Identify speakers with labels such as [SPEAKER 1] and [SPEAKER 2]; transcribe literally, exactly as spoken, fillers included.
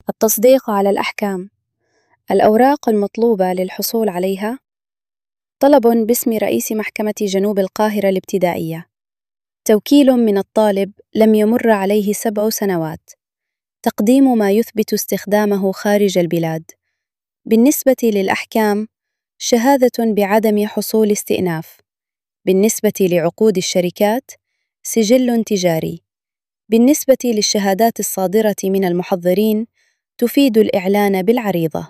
[SPEAKER 1] التصديق على الأحكام. الأوراق المطلوبة للحصول عليها: طلب باسم رئيس محكمة جنوب القاهرة الابتدائية، توكيل من الطالب لم يمر عليه سبع سنوات، تقديم ما يثبت استخدامه خارج البلاد. بالنسبة للأحكام: شهادة بعدم حصول استئناف. بالنسبة لعقود الشركات: سجل تجاري. بالنسبة للشهادات الصادرة من المحضرين: تفيد الإعلان بالعريضة.